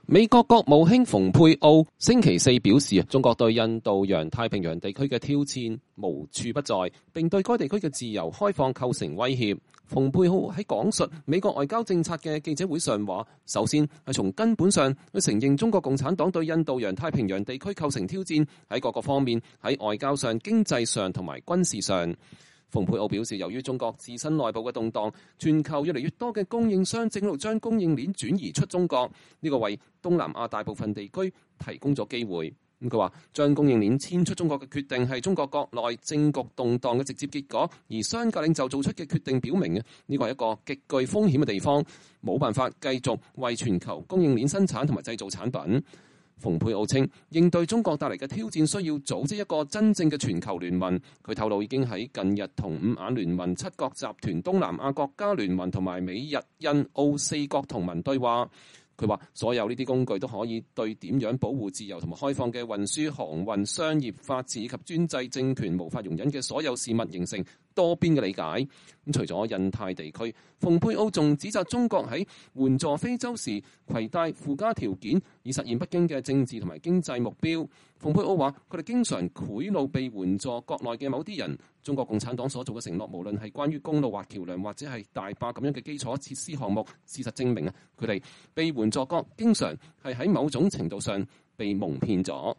美國國務卿蓬佩奧星期四表示，中國對印度洋太平洋地區嘅挑戰無處不在，並對該地區嘅自由開放構成威脅。蓬佩奧喺講述美國外交政策嘅記者會上話，首先係從根本上去承認中國共產黨對印度洋太平洋地區構成挑戰，喺各個方面，喺外交上、經濟上同埋軍事上。蓬佩奧表示，由於中國自身內部嘅動盪，全球越嚟越多嘅供應商正路將供應鏈轉移出中國，呢個為東南亞大部分地區提供咗機會。佢話將供應鏈遷出中國嘅決定係中國國內政局動盪嘅直接結果，而商界領袖做出嘅決定表明呢個係一個極具風險嘅地方，冇辦法繼續為全球供應鏈生產同埋製造產品。蓬佩奧稱，應對中國帶嚟嘅挑戰需要組織一個真正嘅全球聯盟。佢透露已經喺近日同五眼聯盟、七國集團、東南亞國家聯盟同埋美日印澳四國同盟對話。佢話所有呢啲工具都可以對點樣保護自由同埋開放嘅運輸、航運、商業、法治以及專制政權無法容忍嘅所有事物形成多邊嘅理解。咁除咗印太地區，蓬佩奧仲指責中國喺援助非洲時攜帶附加條件，以實現北京嘅政治同埋經濟目標。蓬佩奧話：佢哋經常賄賂被援助國內嘅某啲人。中國共產黨所做嘅承諾，無論係關於公路或橋梁，或者係大壩咁樣嘅基礎設施項目，事實證明佢哋被援助國經常係喺某種程度上被蒙騙咗。